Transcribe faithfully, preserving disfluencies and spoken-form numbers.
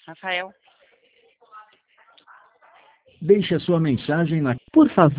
Rafael, Deixe a sua mensagem na Por favor.